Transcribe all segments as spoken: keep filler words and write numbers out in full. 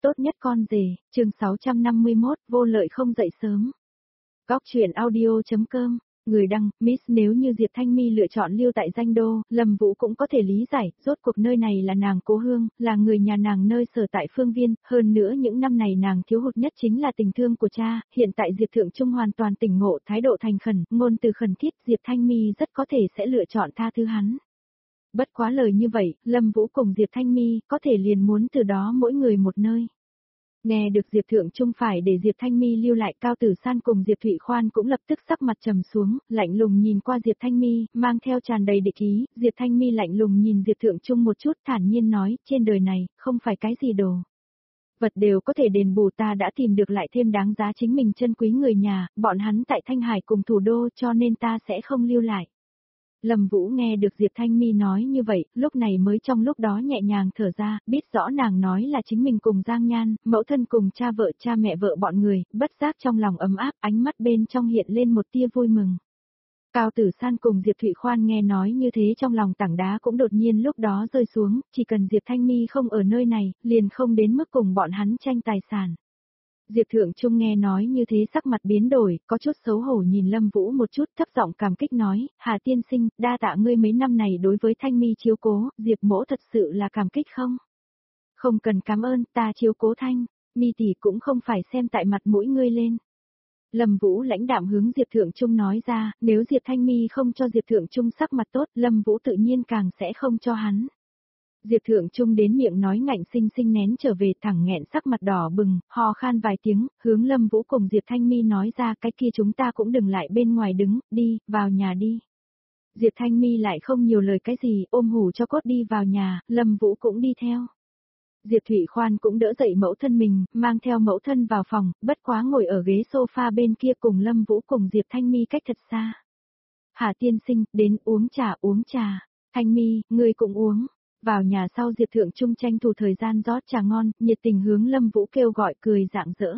tốt nhất con rể, chương sáu trăm năm mươi mốt, vô lợi không dậy sớm. Góc truyện audio.com, người đăng, Miss nếu như Diệp Thanh My lựa chọn lưu tại Danh Đô, Lâm Vũ cũng có thể lý giải, rốt cuộc nơi này là nàng cố hương, là người nhà nàng nơi sở tại phương viên, hơn nữa những năm này nàng thiếu hụt nhất chính là tình thương của cha, hiện tại Diệp Thượng Trung hoàn toàn tỉnh ngộ, thái độ thành khẩn, ngôn từ khẩn thiết, Diệp Thanh My rất có thể sẽ lựa chọn tha thứ hắn. Bất quá lời như vậy, Lâm Vũ cùng Diệp Thanh My có thể liền muốn từ đó mỗi người một nơi. Nghe được Diệp Thượng Trung phải để Diệp Thanh My lưu lại, Cao Tử San cùng Diệp Thụy Khoan cũng lập tức sắc mặt trầm xuống, lạnh lùng nhìn qua Diệp Thanh My, mang theo tràn đầy địch ý, Diệp Thanh My lạnh lùng nhìn Diệp Thượng Trung một chút, thản nhiên nói, trên đời này, không phải cái gì đồ vật đều có thể đền bù, ta đã tìm được lại thêm đáng giá chính mình chân quý người nhà, bọn hắn tại Thanh Hải cùng thủ đô, cho nên ta sẽ không lưu lại. Lâm Vũ nghe được Diệp Thanh My nói như vậy, lúc này mới trong lúc đó nhẹ nhàng thở ra, biết rõ nàng nói là chính mình cùng Giang Nhan, mẫu thân cùng cha vợ cha mẹ vợ bọn người, bất giác trong lòng ấm áp, ánh mắt bên trong hiện lên một tia vui mừng. Cao Tử San cùng Diệp Thụy Khoan nghe nói như thế trong lòng tảng đá cũng đột nhiên lúc đó rơi xuống, chỉ cần Diệp Thanh My không ở nơi này, liền không đến mức cùng bọn hắn tranh tài sản. Diệp Thượng Trung nghe nói như thế sắc mặt biến đổi, có chút xấu hổ nhìn Lâm Vũ một chút, thấp giọng cảm kích nói, Hà tiên sinh, đa tạ ngươi mấy năm này đối với Thanh My chiếu cố, Diệp mỗ thật sự là cảm kích không? Không cần cảm ơn, ta chiếu cố Thanh My tỷ cũng không phải xem tại mặt mũi ngươi lên. Lâm Vũ lãnh đạm hướng Diệp Thượng Trung nói ra, nếu Diệp Thanh My không cho Diệp Thượng Trung sắc mặt tốt, Lâm Vũ tự nhiên càng sẽ không cho hắn. Diệp Thượng Trung đến miệng nói ngạnh sinh sinh nén trở về, thẳng nghẹn sắc mặt đỏ bừng, ho khan vài tiếng, hướng Lâm Vũ cùng Diệp Thanh My nói ra, cái kia chúng ta cũng đừng lại bên ngoài đứng, đi, vào nhà đi. Diệp Thanh My lại không nhiều lời cái gì, ôm hủ cho cốt đi vào nhà, Lâm Vũ cũng đi theo. Diệp Thụy Khoan cũng đỡ dậy mẫu thân mình, mang theo mẫu thân vào phòng, bất quá ngồi ở ghế sofa bên kia cùng Lâm Vũ cùng Diệp Thanh My cách thật xa. Hà tiên sinh, đến uống trà uống trà, Thanh My, ngươi cũng uống. Vào nhà sau Diệp Thượng Trung tranh thủ thời gian rót trà ngon, nhiệt tình hướng Lâm Vũ kêu gọi, cười rạng rỡ.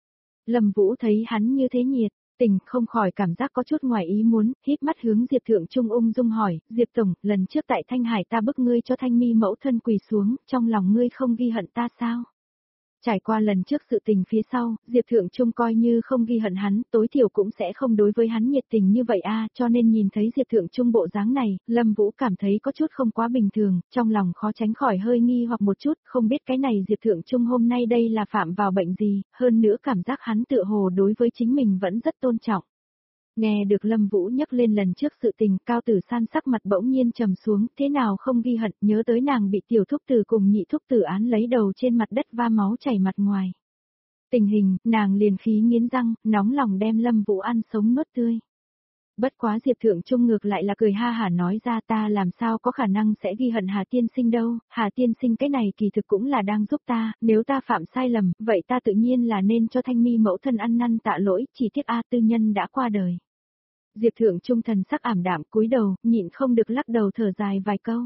Lâm Vũ thấy hắn như thế nhiệt tình, không khỏi cảm giác có chút ngoài ý muốn, híp mắt hướng Diệp Thượng Trung ung dung hỏi, Diệp Tổng, lần trước tại Thanh Hải ta bức ngươi cho Thanh My mẫu thân quỳ xuống, trong lòng ngươi không ghi hận ta sao? Trải qua lần trước sự tình phía sau, Diệp Thượng Trung coi như không ghi hận hắn, tối thiểu cũng sẽ không đối với hắn nhiệt tình như vậy a, cho nên nhìn thấy Diệp Thượng Trung bộ dáng này, Lâm Vũ cảm thấy có chút không quá bình thường, trong lòng khó tránh khỏi hơi nghi hoặc một chút, không biết cái này Diệp Thượng Trung hôm nay đây là phạm vào bệnh gì, hơn nữa cảm giác hắn tựa hồ đối với chính mình vẫn rất tôn trọng. Nghe được Lâm Vũ nhắc lên lần trước sự tình, Cao Tử San sắc mặt bỗng nhiên trầm xuống, thế nào không ghi hận, nhớ tới nàng bị tiểu thúc tử cùng nhị thúc tử án lấy đầu trên mặt đất va máu chảy mặt ngoài. Tình hình, nàng liền khí nghiến răng, nóng lòng đem Lâm Vũ ăn sống nuốt tươi. Bất quá Diệp Thượng Trung ngược lại là cười ha hả nói ra, ta làm sao có khả năng sẽ ghi hận Hà tiên sinh đâu, Hà tiên sinh cái này kỳ thực cũng là đang giúp ta, nếu ta phạm sai lầm, vậy ta tự nhiên là nên cho Thanh My mẫu thân ăn năn tạ lỗi, chỉ tiếc a tư nhân đã qua đời. Diệp Thượng Trung thần sắc ảm đạm cúi đầu, nhịn không được lắc đầu thở dài vài câu.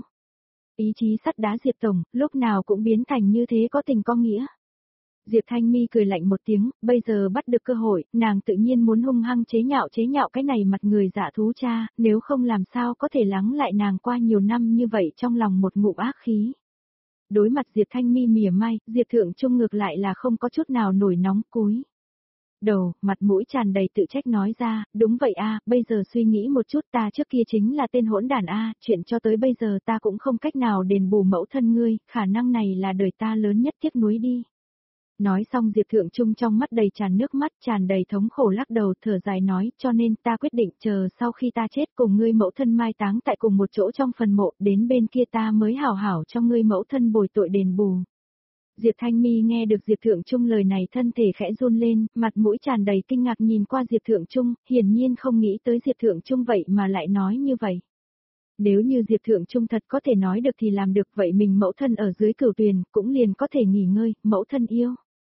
Ý chí sắt đá Diệp Tổng, lúc nào cũng biến thành như thế có tình có nghĩa. Diệp Thanh My cười lạnh một tiếng, bây giờ bắt được cơ hội, nàng tự nhiên muốn hung hăng chế nhạo chế nhạo cái này mặt người dạ thú cha, nếu không làm sao có thể lắng lại nàng qua nhiều năm như vậy trong lòng một ngụm ác khí. Đối mặt Diệp Thanh My mỉa mai, Diệp Thượng Trung ngược lại là không có chút nào nổi nóng cúi đầu, mặt mũi tràn đầy tự trách nói ra, đúng vậy a, bây giờ suy nghĩ một chút, ta trước kia chính là tên hỗn đản a, chuyện cho tới bây giờ ta cũng không cách nào đền bù mẫu thân ngươi, khả năng này là đời ta lớn nhất tiếc nuối đi. Nói xong Diệp Thượng Trung trong mắt đầy tràn nước mắt, tràn đầy thống khổ lắc đầu thở dài nói, cho nên ta quyết định chờ sau khi ta chết cùng ngươi mẫu thân mai táng tại cùng một chỗ trong phần mộ, đến bên kia ta mới hảo hảo cho ngươi mẫu thân bồi tội đền bù. Diệp Thanh My nghe được Diệp Thượng Trung lời này thân thể khẽ run lên, mặt mũi tràn đầy kinh ngạc nhìn qua Diệp Thượng Trung, hiển nhiên không nghĩ tới Diệp Thượng Trung vậy mà lại nói như vậy. Nếu như Diệp Thượng Trung thật có thể nói được thì làm được, vậy mình mẫu thân ở dưới cửu tuyền, cũng liền có thể nghỉ ngơi, mẫu thân yêu.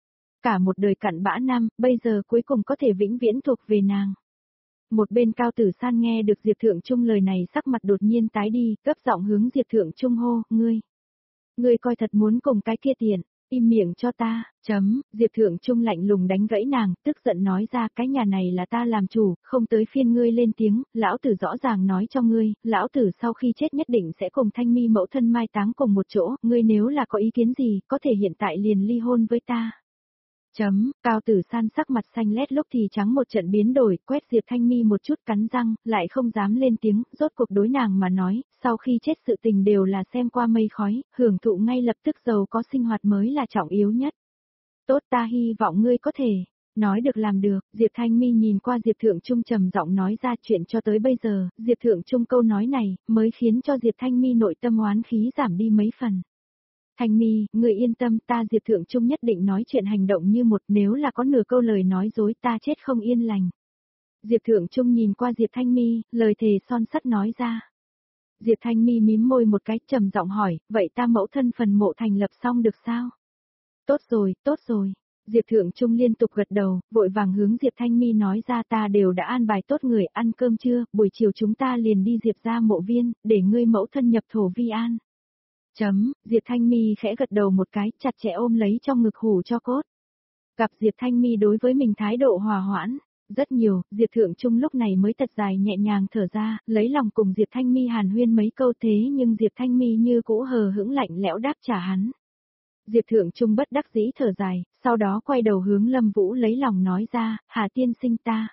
Cả một đời cặn bã năm, bây giờ cuối cùng có thể vĩnh viễn thuộc về nàng. Một bên Cao Tử San nghe được Diệp Thượng Trung lời này sắc mặt đột nhiên tái đi, gấp giọng hướng Diệp Thượng Trung hô, ngươi. Ngươi coi thật muốn cùng cái kia tiền. Im miệng cho ta, chấm, Diệp Thượng Trung lạnh lùng đánh gãy nàng, tức giận nói ra cái nhà này là ta làm chủ, không tới phiên ngươi lên tiếng, lão tử rõ ràng nói cho ngươi, lão tử sau khi chết nhất định sẽ cùng Thanh Mi mẫu thân mai táng cùng một chỗ, ngươi nếu là có ý kiến gì, có thể hiện tại liền ly hôn với ta. Chấm, Cao Tử San sắc mặt xanh lét lúc thì trắng một trận biến đổi, quét Diệp Thanh Mi một chút cắn răng, lại không dám lên tiếng, rốt cuộc đối nàng mà nói, sau khi chết sự tình đều là xem qua mây khói, hưởng thụ ngay lập tức giàu có sinh hoạt mới là trọng yếu nhất. Tốt, ta hy vọng ngươi có thể. Nói được làm được, Diệp Thanh Mi nhìn qua Diệp Thượng Trung trầm giọng nói ra chuyện cho tới bây giờ, Diệp Thượng Trung câu nói này, mới khiến cho Diệp Thanh Mi nội tâm oán khí giảm đi mấy phần. Thanh Mi, người yên tâm, ta Diệp Thượng Trung nhất định nói chuyện hành động như một, nếu là có nửa câu lời nói dối ta chết không yên lành. Diệp Thượng Trung nhìn qua Diệp Thanh Mi, lời thề son sắt nói ra. Diệp Thanh Mi mím môi một cái trầm giọng hỏi, vậy ta mẫu thân phần mộ thành lập xong được sao? Tốt rồi, tốt rồi. Diệp Thượng Trung liên tục gật đầu, vội vàng hướng Diệp Thanh Mi nói ra ta đều đã an bài tốt người ăn cơm trưa, buổi chiều chúng ta liền đi Diệp ra mộ viên, để ngươi mẫu thân nhập thổ vi an. Chấm, Diệp Thanh Mi khẽ gật đầu một cái, chặt chẽ ôm lấy trong ngực hủ cho cốt. Gặp Diệp Thanh Mi đối với mình thái độ hòa hoãn, rất nhiều, Diệp Thượng Trung lúc này mới thật dài nhẹ nhàng thở ra, lấy lòng cùng Diệp Thanh Mi hàn huyên mấy câu thế nhưng Diệp Thanh Mi như cũ hờ hững lạnh lẽo đáp trả hắn. Diệp Thượng Trung bất đắc dĩ thở dài, sau đó quay đầu hướng Lâm Vũ lấy lòng nói ra, Hà tiên sinh ta.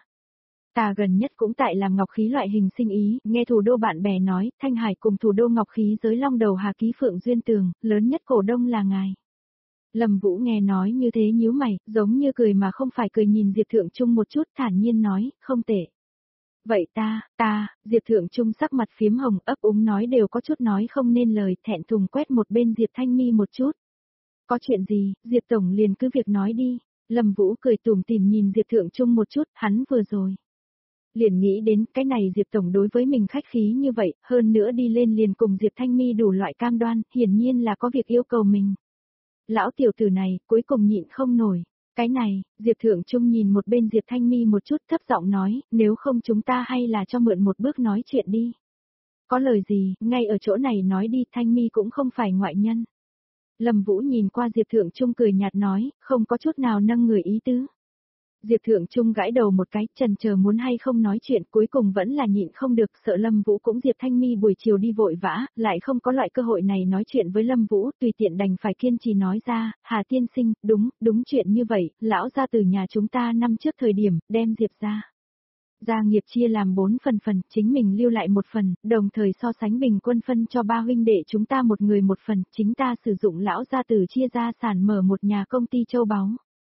Ta gần nhất cũng tại làm ngọc khí loại hình sinh ý, nghe thủ đô bạn bè nói, Thanh Hải cùng thủ đô ngọc khí giới long đầu Hà Ký Phượng Duyên Tường, lớn nhất cổ đông là ngài. Lâm Vũ nghe nói như thế nhíu mày, giống như cười mà không phải cười nhìn Diệp Thượng Trung một chút thản nhiên nói, không tệ. Vậy ta, ta, Diệp Thượng Trung sắc mặt phiếm hồng ấp úng nói đều có chút nói không nên lời, thẹn thùng quét một bên Diệp Thanh Mi một chút. Có chuyện gì, Diệp Tổng liền cứ việc nói đi. Lâm Vũ cười tủm tỉm nhìn Diệp Thượng Trung một chút, hắn vừa rồi. Liền nghĩ đến cái này Diệp Tổng đối với mình khách khí như vậy, hơn nữa đi lên liền cùng Diệp Thanh Mi đủ loại cam đoan, hiển nhiên là có việc yêu cầu mình. Lão tiểu tử này, cuối cùng nhịn không nổi. Cái này, Diệp Thượng Trung nhìn một bên Diệp Thanh Mi một chút thấp giọng nói, nếu không chúng ta hay là cho mượn một bước nói chuyện đi. Có lời gì, ngay ở chỗ này nói đi, Thanh Mi cũng không phải ngoại nhân. Lâm Vũ nhìn qua Diệp Thượng Trung cười nhạt nói, không có chút nào nâng người ý tứ. Diệp Thượng Trung gãi đầu một cái, chần chờ muốn hay không nói chuyện, cuối cùng vẫn là nhịn không được, sợ Lâm Vũ cũng Diệp Thanh Mi buổi chiều đi vội vã, lại không có loại cơ hội này nói chuyện với Lâm Vũ, tùy tiện đành phải kiên trì nói ra, Hà tiên sinh, đúng, đúng chuyện như vậy, lão ra từ nhà chúng ta năm trước thời điểm, đem Diệp ra. Gia nghiệp chia làm bốn phần phần, chính mình lưu lại một phần, đồng thời so sánh bình quân phân cho ba huynh đệ chúng ta một người một phần, chính ta sử dụng lão gia tử chia gia sản mở một nhà công ty châu báu.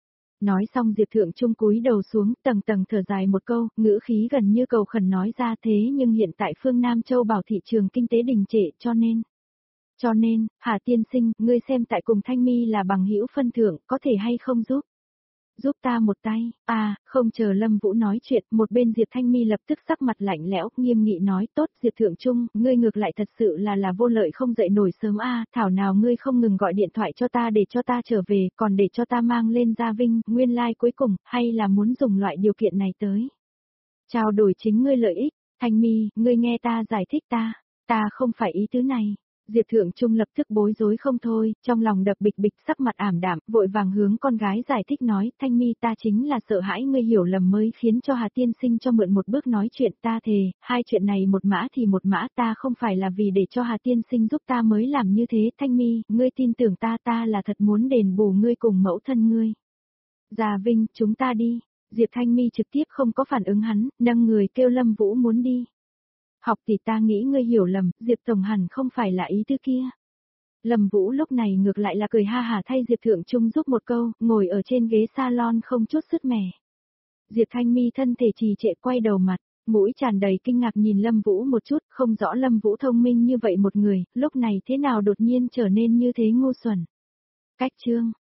Nói xong Diệp Thượng Trung cúi đầu xuống, tầng tầng thở dài một câu, ngữ khí gần như cầu khẩn nói ra thế nhưng hiện tại phương Nam Châu bảo thị trường kinh tế đình trệ cho nên. Cho nên, Hà tiên sinh, ngươi xem tại cùng Thanh Mi là bằng hữu phân thưởng, có thể hay không giúp? Giúp ta một tay, à, không chờ Lâm Vũ nói chuyện, một bên Diệp Thanh Mi lập tức sắc mặt lạnh lẽo, nghiêm nghị nói, tốt Diệp Thượng Trung, ngươi ngược lại thật sự là là vô lợi không dậy nổi sớm a, à, thảo nào ngươi không ngừng gọi điện thoại cho ta để cho ta trở về, còn để cho ta mang lên Gia Vinh, nguyên lai like cuối cùng, hay là muốn dùng loại điều kiện này tới. Trao đổi chính ngươi lợi ích, Thanh Mi, ngươi nghe ta giải thích ta, ta không phải ý tứ này. Diệp Thượng Trung lập tức bối rối không thôi, trong lòng đập bịch bịch sắc mặt ảm đạm, vội vàng hướng con gái giải thích nói, Thanh Mi ta chính là sợ hãi ngươi hiểu lầm mới khiến cho Hà tiên sinh cho mượn một bước nói chuyện ta thề, hai chuyện này một mã thì một mã ta không phải là vì để cho Hà tiên sinh giúp ta mới làm như thế, Thanh Mi, ngươi tin tưởng ta ta là thật muốn đền bù ngươi cùng mẫu thân ngươi. Già Vinh, chúng ta đi, Diệp Thanh Mi trực tiếp không có phản ứng hắn, nâng người kêu Lâm Vũ muốn đi. Học thì ta nghĩ ngươi hiểu lầm, Diệp Tổng hẳn không phải là ý tứ kia. Lâm Vũ lúc này ngược lại là cười ha hả thay Diệp Thượng Trung giúp một câu, ngồi ở trên ghế salon không chút sứt mẻ. Diệp Thanh Mi thân thể trì trệ quay đầu mặt, mũi tràn đầy kinh ngạc nhìn Lâm Vũ một chút, không rõ Lâm Vũ thông minh như vậy một người, lúc này thế nào đột nhiên trở nên như thế ngu xuẩn. Cách chương